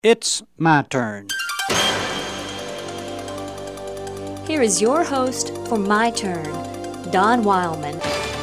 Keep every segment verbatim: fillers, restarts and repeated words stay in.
It's my turn. Here is your host for My Turn, Don Wildman.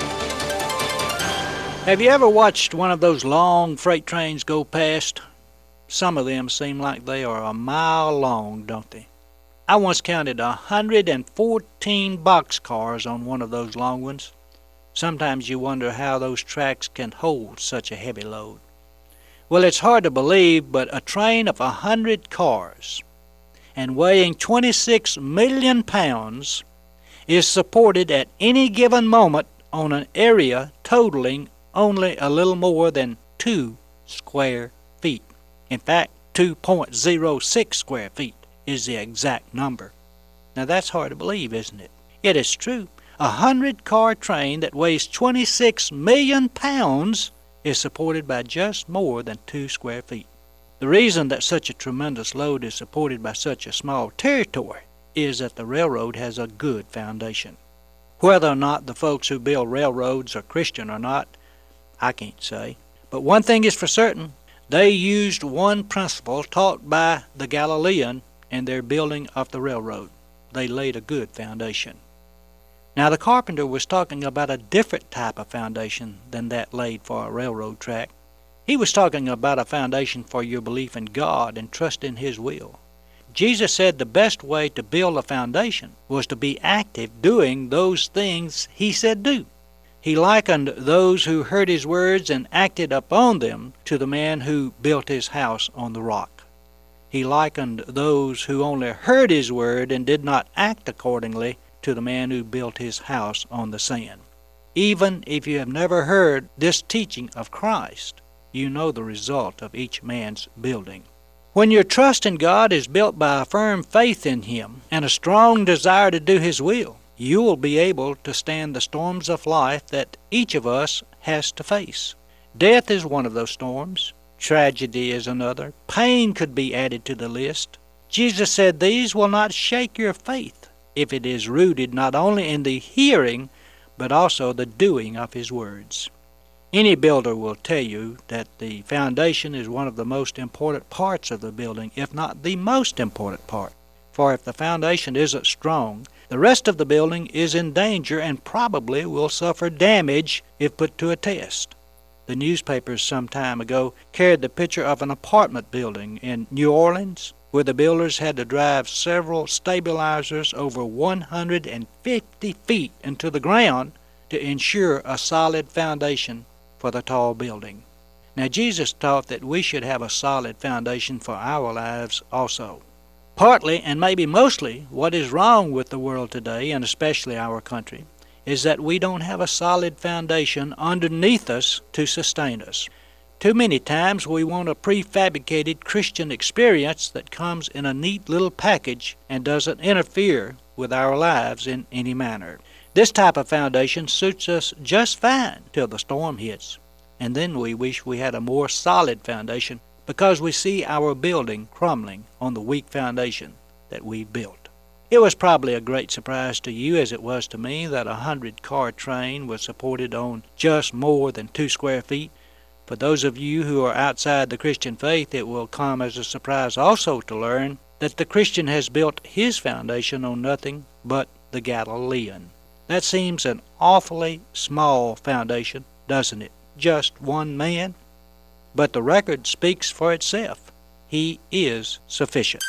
Have you ever watched one of those long freight trains go past? Some of them seem like they are a mile long, don't they? I once counted one hundred fourteen boxcars on one of those long ones. Sometimes you wonder how those tracks can hold such a heavy load. Well, it's hard to believe, but a train of one hundred cars and weighing twenty-six million pounds is supported at any given moment on an area totaling only a little more than two square feet. In fact, two point zero six square feet is the exact number. Now that's hard to believe, isn't it? It is true. A hundred-car train that weighs twenty-six million pounds is supported by just more than two square feet. The reason that such a tremendous load is supported by such a small territory is that the railroad has a good foundation. Whether or not the folks who build railroads are Christian or not, I can't say. But one thing is for certain, they used one principle taught by the Galilean in their building of the railroad. They laid a good foundation. Now, the carpenter was talking about a different type of foundation than that laid for a railroad track. He was talking about a foundation for your belief in God and trust in His will. Jesus said the best way to build a foundation was to be active doing those things He said do. He likened those who heard His words and acted upon them to the man who built his house on the rock. He likened those who only heard His word and did not act accordingly to the man who built his house on the sand. Even if you have never heard this teaching of Christ, you know the result of each man's building. When your trust in God is built by a firm faith in Him and a strong desire to do His will, you will be able to stand the storms of life that each of us has to face. Death is one of those storms. Tragedy is another. Pain could be added to the list. Jesus said these will not shake your faith if it is rooted not only in the hearing, but also the doing of His words. Any builder will tell you that the foundation is one of the most important parts of the building, if not the most important part. For if the foundation isn't strong, the rest of the building is in danger and probably will suffer damage if put to a test. The newspapers some time ago carried the picture of an apartment building in New Orleans, where the builders had to drive several stabilizers over one hundred fifty feet into the ground to ensure a solid foundation for the tall building. Now, Jesus taught that we should have a solid foundation for our lives also. Partly, and maybe mostly, what is wrong with the world today, and especially our country, is that we don't have a solid foundation underneath us to sustain us. Too many times we want a prefabricated Christian experience that comes in a neat little package and doesn't interfere with our lives in any manner. This type of foundation suits us just fine till the storm hits, and then we wish we had a more solid foundation because we see our building crumbling on the weak foundation that we've built. It was probably a great surprise to you, as it was to me, that a hundred-car train was supported on just more than two square feet. For those of you who are outside the Christian faith, it will come as a surprise also to learn that the Christian has built his foundation on nothing but the Galilean. That seems an awfully small foundation, doesn't it? Just one man? But the record speaks for itself. He is sufficient.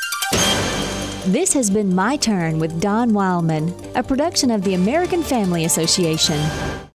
This has been My Turn with Don Wildman, a production of the American Family Association.